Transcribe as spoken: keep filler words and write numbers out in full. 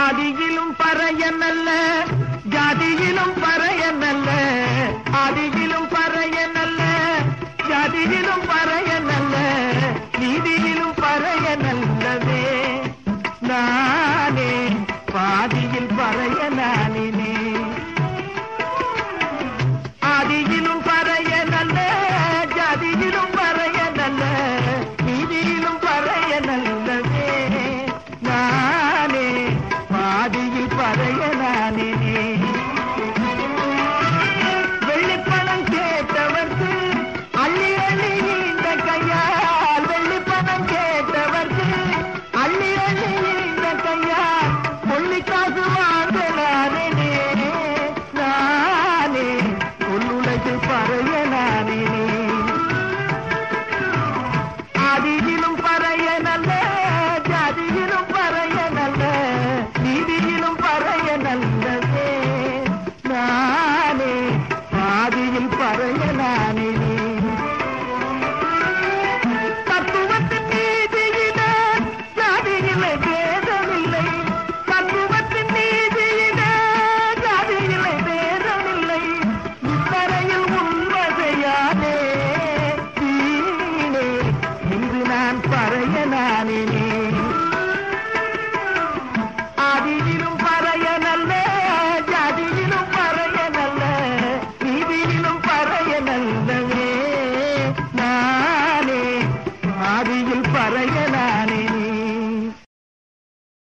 ஆதியிலும் பறைய நல்ல ஜாதியிலும் பறைய நல்ல ஆதியிலும் பறைய நல்ல ஜாதியிலும் பறைய நல்ல நீதியிலும் பறைய நல்லவே நானே பாதியில் பறைய நானினே ஆதியிலும் பறைய நல்ல ஜாதியிலும் பறைய நல்ல நீதியிலும் பறைய நல்லவே நானே பாதியில் பறைய